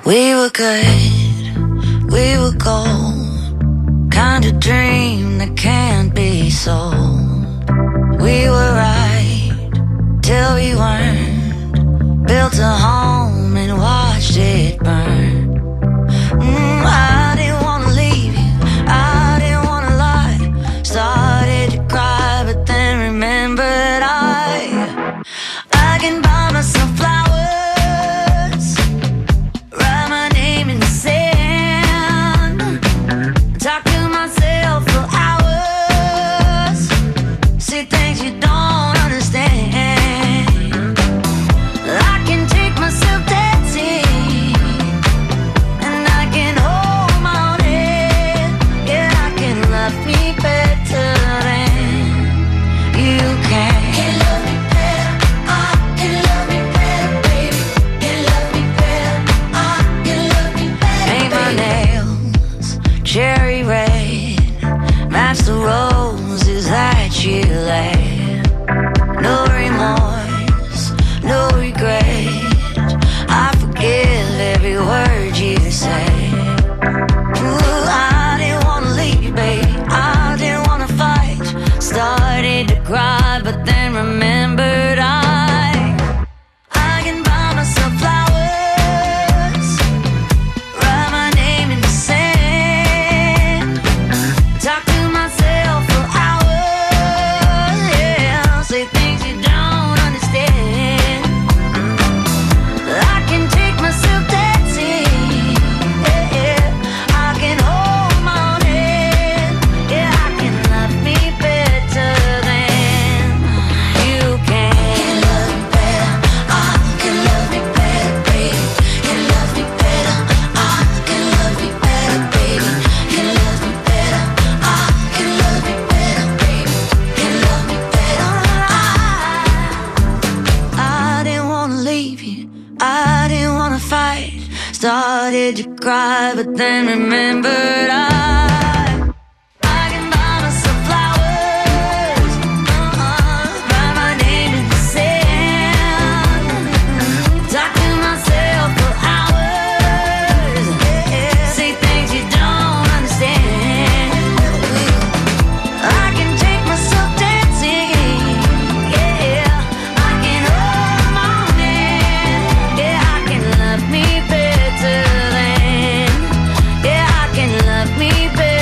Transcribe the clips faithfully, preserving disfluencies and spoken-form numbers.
We were good, we were gold, kind of dream that can't be sold. We were right till we weren't, built a home and watched it burn. mm, I didn't wanna leave you, I didn't wanna lie. Started to cry but then remembered I I can buy myself flowers, talk to myself for hours, see things you don't understand. I can take myself dancing, and I can hold my own head. Yeah, I can love me better than you can. Can love me better, I can love me better, baby. Can love me better, I can love me better. Paint my nails cherry red, match the roses that you laid. No remorse, no regret, I forgive every word you say. Ooh, I didn't wanna leave you, babe, I didn't wanna fight. Started to cry but then remembered I I can buy myself flowers, write my name in the sand, talk to myself for hours, yeah, say things you don't understand. I can take myself dancing, yeah, yeah. I can hold my own head, yeah, I can love me better than you can. Can love me better, I can love me better, baby. Can love me better, I can love me better, baby. Can love me better, I can love me better, baby. Can love me better, I I didn't wanna leave you, I didn't wanna fight. Started to cry but then remembered I I can buy myself flowers, uh-uh, write my name in the sand, talk to myself for hours, yeah, say things you don't understand. I can take myself dancing, yeah, I can hold my own hand, yeah, I can love me better than, yeah, I can love me better.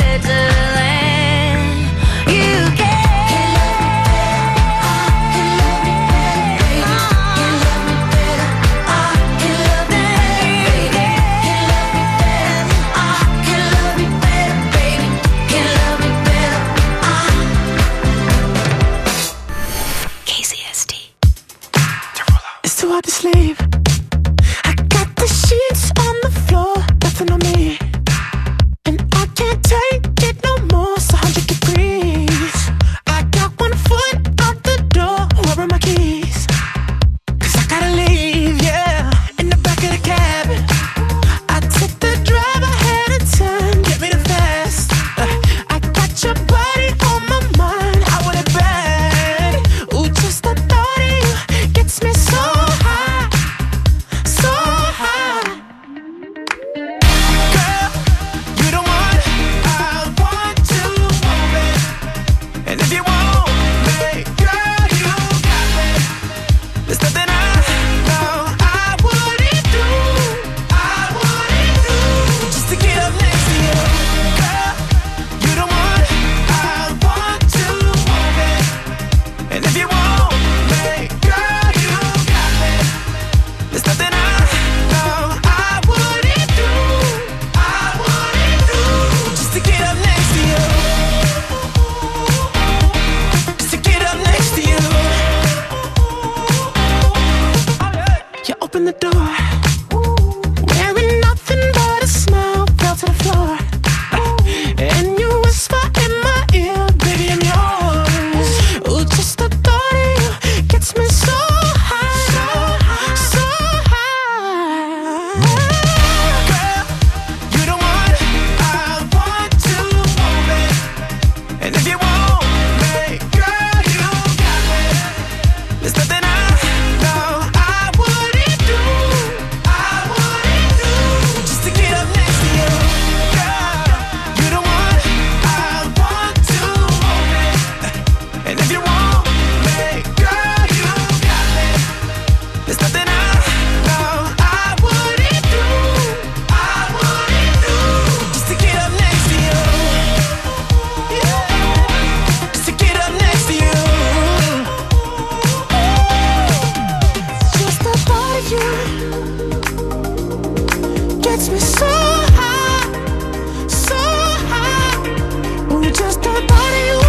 gets me so high, so high. Ooh, just the thought of you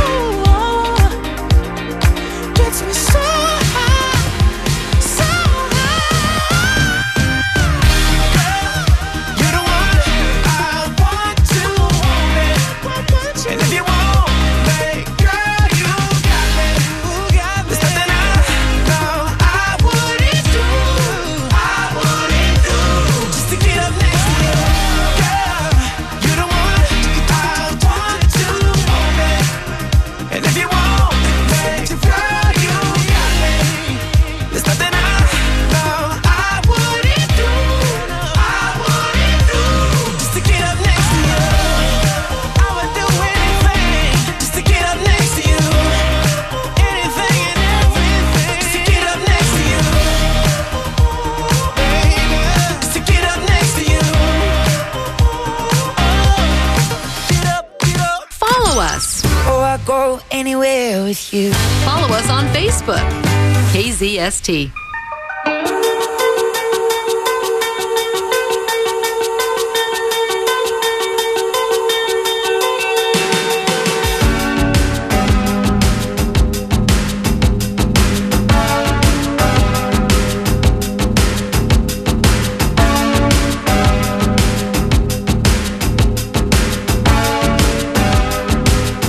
gets me so high, so high. You're the one I want to want it. And if you want me, girl, you got me. There's nothing I know I wouldn't do, I wouldn't do, just to get up next to you. Girl, you're the one I want to want it. And if you want me, girl, you got me. There's nothing I know I wouldn't do, I wouldn't do, just to get up next to you. I would do anything just to get up next to you. Anything and everything just to get up next to you. Baby, just to get up next to you. Get up, get up. Follow us. Oh, I go anywhere with you. Follow us on Facebook. K Z S T.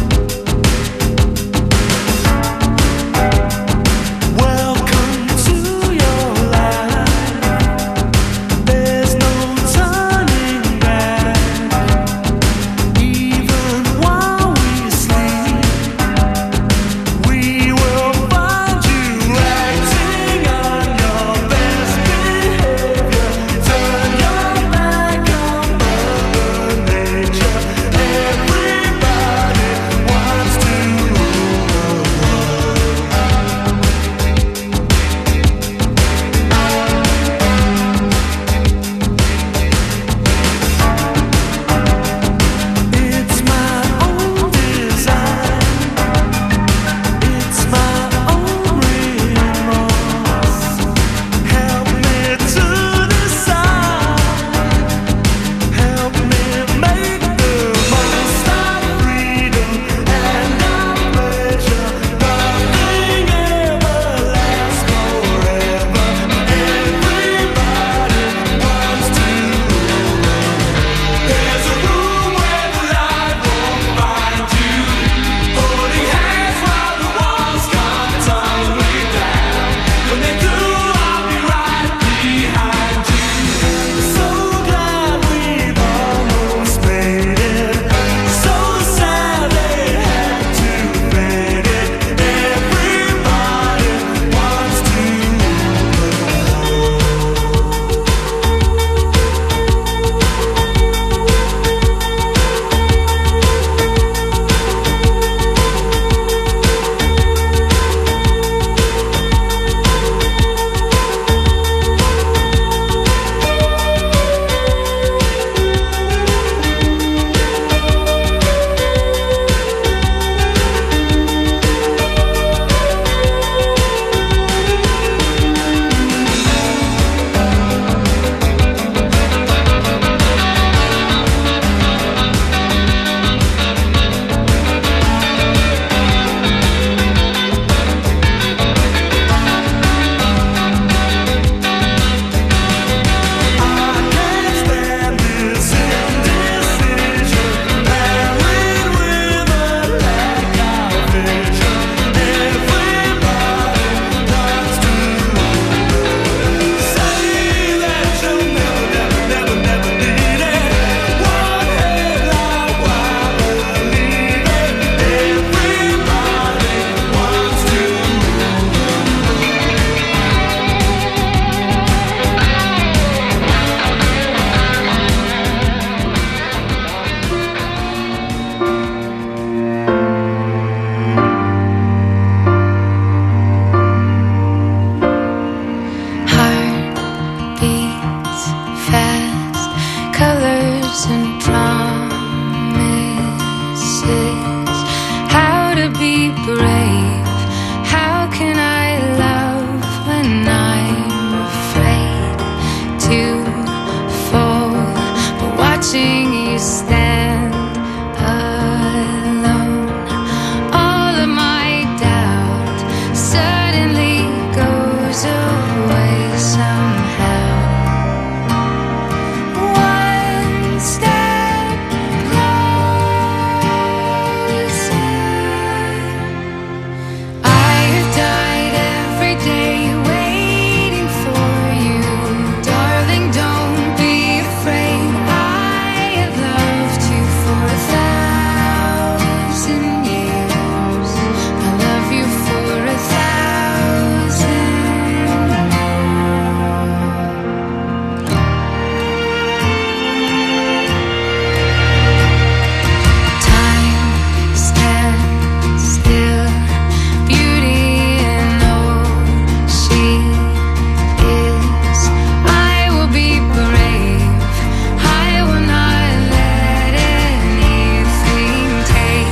Welcome to watching you stand alone. All of my doubt suddenly goes away somehow. One step closer. I've died every day waiting for you, darling. Don't be afraid. I have loved you for a thousand years. I love you for a thousand more. Time stands still, beauty in all she is. I will be brave. I will not let anything take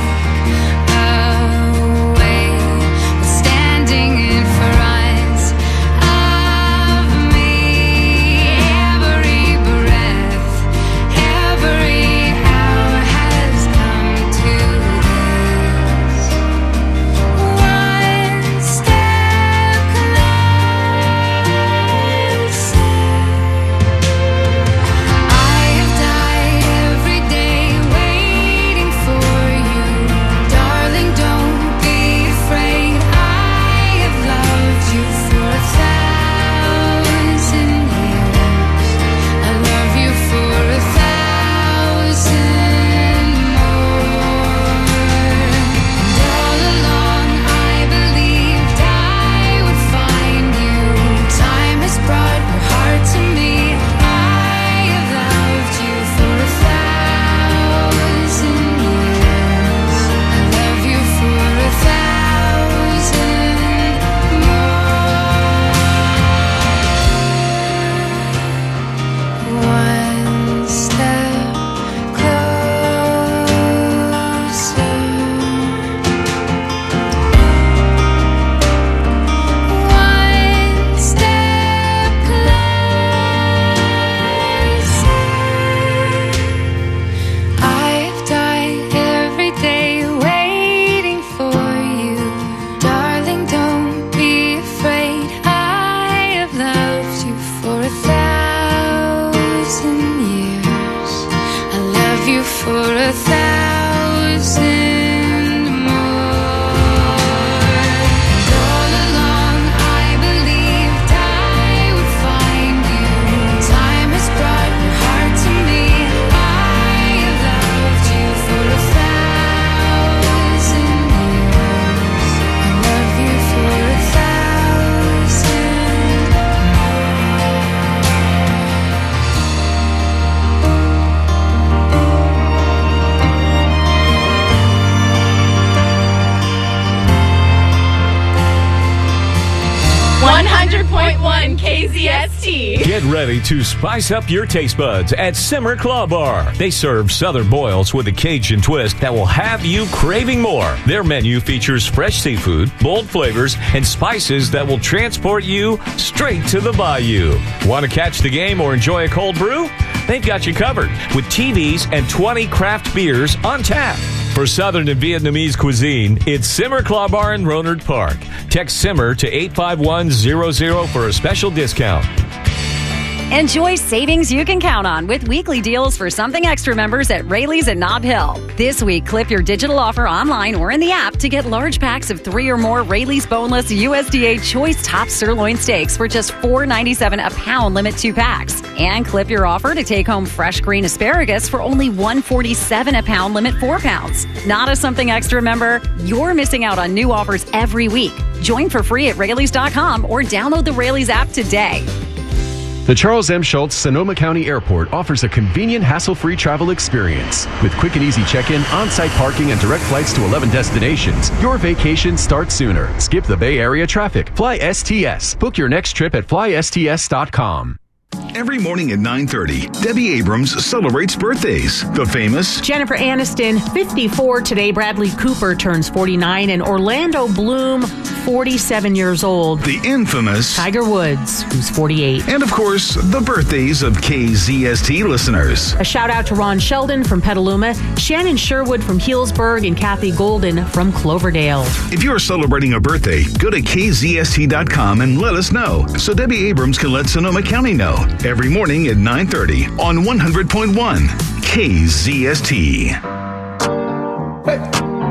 away what's standing in front of me. Every breath, every hour has come to this. One step closer. I have died every day waiting for you, darling. Don't be afraid. I have loved you for a thousand years. I love you for a thousand more. And all along I believed I would find you. Time has brought your heart to me. I have loved you for a thousand years. I love you for a thousand more. One step closer. One step closer. I've died every day waiting for you, darling. Don't be afraid. I have loved you for a thousand years. I love you for a thousand more. And all along I believed I would find you. Time has brought your heart to me. I have loved you for a thousand years. I love you for a thousand one hundred point one K Z S T. Get ready to spice up your taste buds at Simmer Claw Bar. They serve southern boils with a Cajun twist that will have you craving more. Their menu features fresh seafood, bold flavors, and spices that will transport you straight to the bayou. Want to catch the game or enjoy a cold brew? They've got you covered with T Vs and twenty craft beers on tap. For Southern and Vietnamese cuisine, it's Simmer Claw Bar in Rohnert Park. Text Simmer to eight five one zero zero for a special discount. Enjoy savings you can count on with weekly deals for Something Extra members at Rayleigh's and Nob Hill. This week, clip your digital offer online or in the app to get large packs of three or more Rayleigh's boneless U S D A choice top sirloin steaks for just four dollars and ninety-seven cents a pound, limit two packs. And clip your offer to take home fresh green asparagus for only one dollar and forty-seven cents a pound, limit four pounds. Not a Something Extra member? You're missing out on new offers every week. Join for free at Rayleigh's dot com or download the Rayleigh's app today. The Charles M. Schultz Sonoma County Airport offers a convenient, hassle-free travel experience. With quick and easy check-in, on-site parking, and direct flights to eleven destinations, your vacation starts sooner. Skip the Bay Area traffic. Fly S T S. Book your next trip at fly S T S dot com. Every morning at nine thirty, Debbie Abrams celebrates birthdays. The famous Jennifer Aniston, fifty-four today. Bradley Cooper turns forty-nine. And Orlando Bloom, forty-seven years old. The infamous Tiger Woods, who's forty-eight. And of course, the birthdays of K Z S T listeners. A shout out to Ron Sheldon from Petaluma, Shannon Sherwood from Healdsburg, and Kathy Golden from Cloverdale. If you're celebrating a birthday, go to K Z S T dot com and let us know so Debbie Abrams can let Sonoma County know. Every morning at nine thirty on one hundred point one K Z S T. Hey.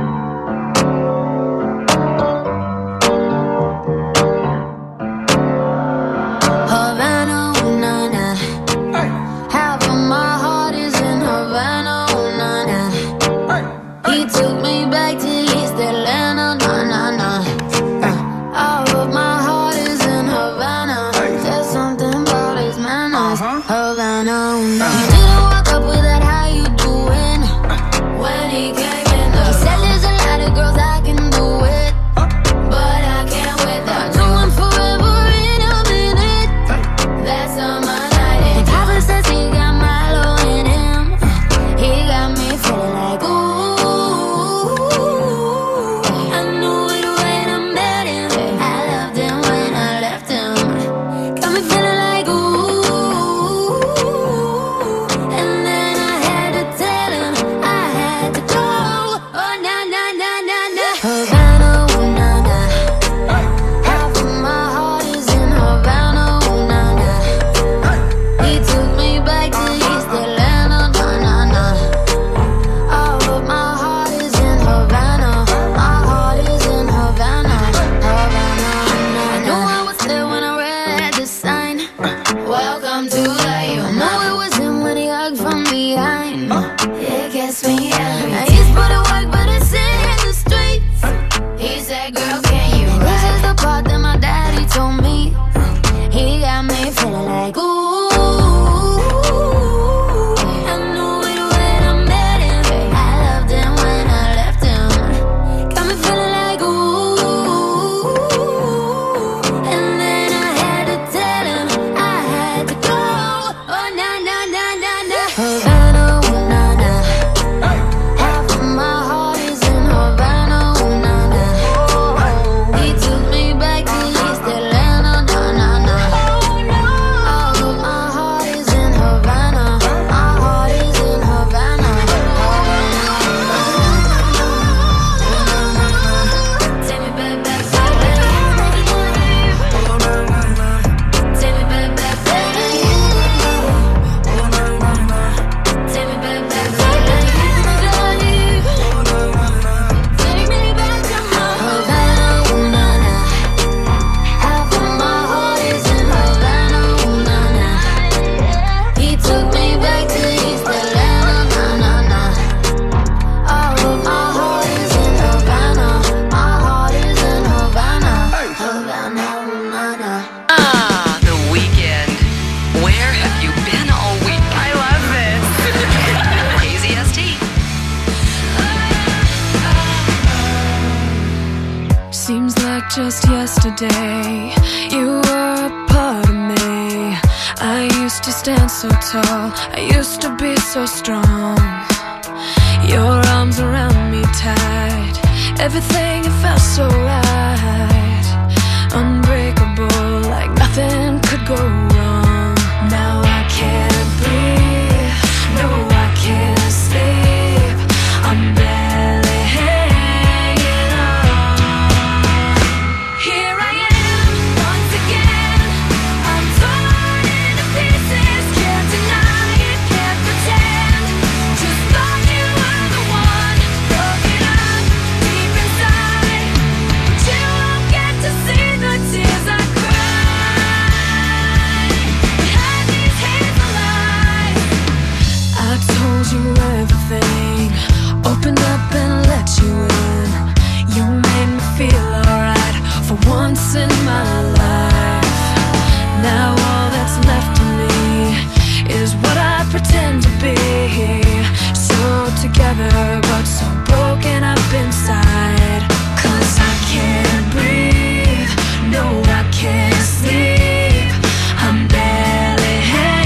Just yesterday, you were a part of me. I used to stand so tall, I used to be so strong. Your arms around me tight, everything it felt so right. Unbreakable, like nothing could go wrong. Now I can't breathe, no I can't sleep. I'm barely hanging on. Here I am, once again. I'm torn into pieces. Can't deny it, can't pretend. Just thought you were the one. Broken up deep inside, but you won't get to see the tears I cry behind these hateful lies. I told you everything, opened up and let you in. You made me feel alright for once in my life. Now all that's left of me is what I pretend to be. So together but so broken up inside. Cause I can't breathe, no I can't sleep. I'm barely hanging.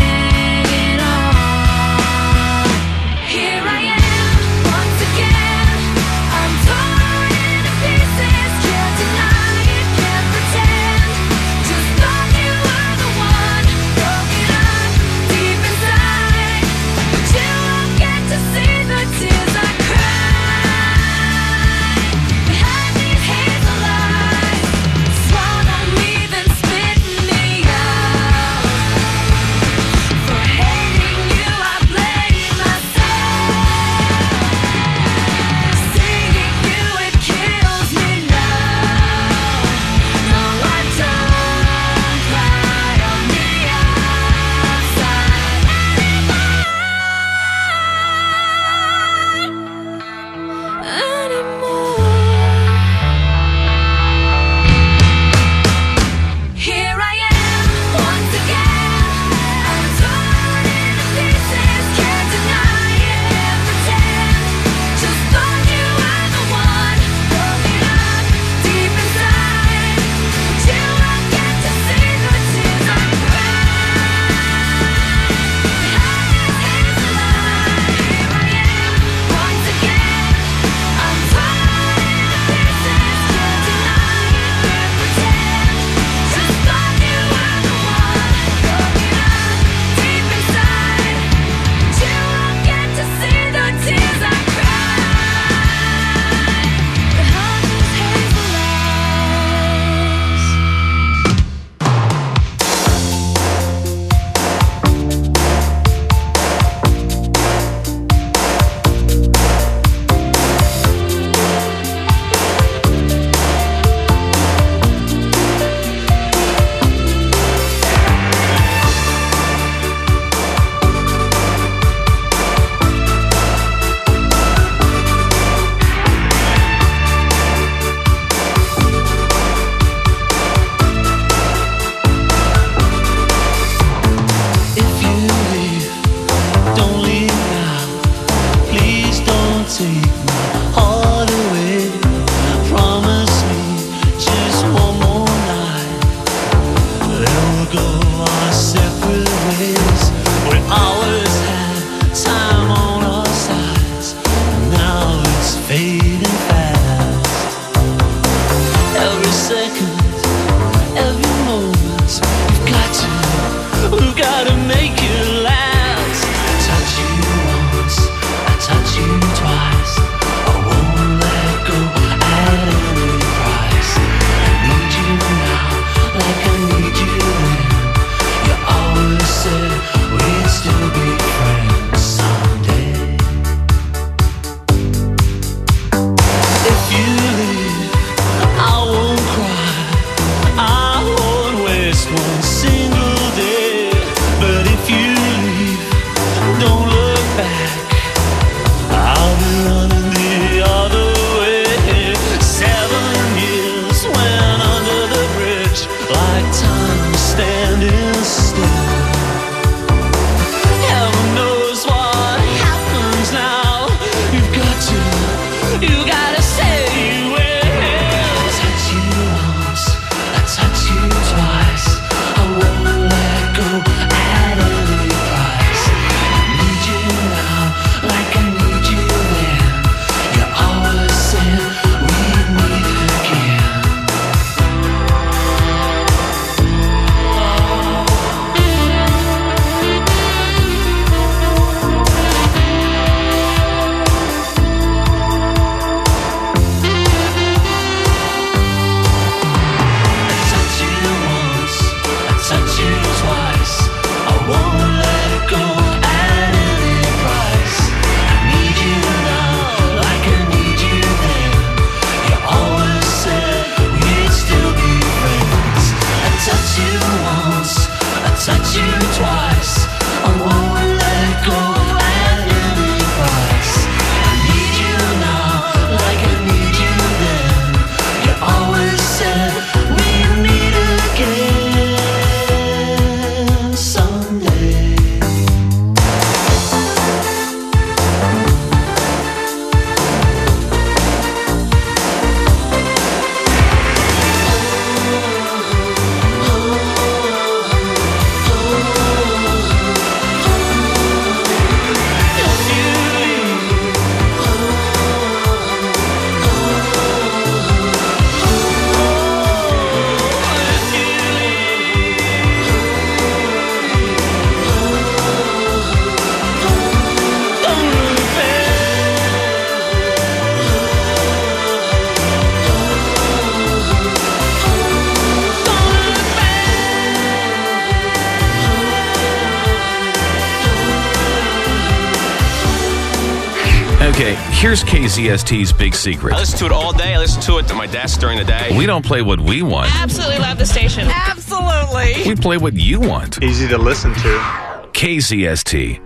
Okay, here's K Z S T's big secret. I listen to it all day. I listen to it at my desk during the day. We don't play what we want. Absolutely love the station. Absolutely. We play what you want. Easy to listen to. K Z S T.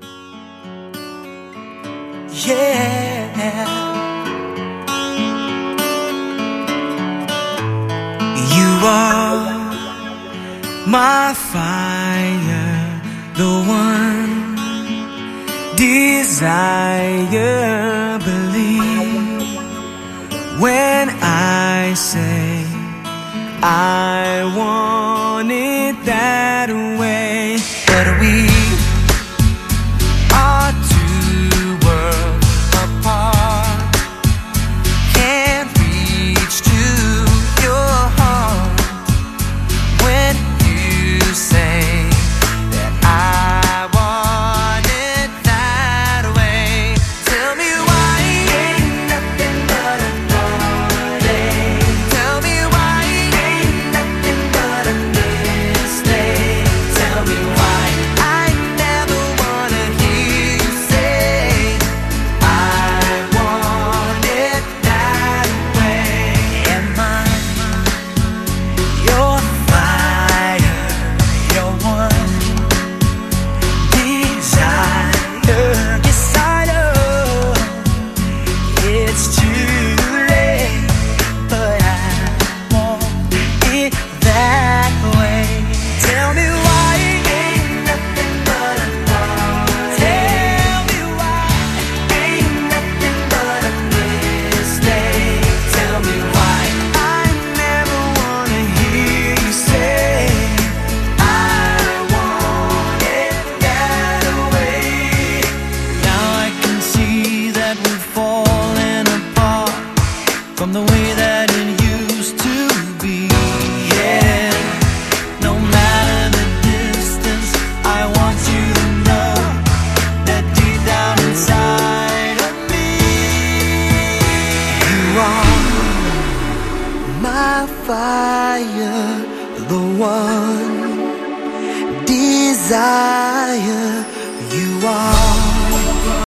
Yeah. You are my fire, the one desire. Believe when I say I want it that way. But we are two worlds apart. Can't reach to your heart when you say that I want it that way. Tell me why ain't nothing but a heartache. Tell me why ain't nothing but a mistake. Tell me why I never wanna hear you say I want it that way. Am I your fire, your one desire? Yes, I know it's too late, but I want it that way. Tell me why ain't nothing but a heartache. Tell me why ain't nothing but a mistake. Tell me why I never wanna hear you say I want it that way. Now I can see that we've fallen apart from the way that it used to be. Yeah, no matter the distance, I want you to know that deep down inside of me, you are my fire.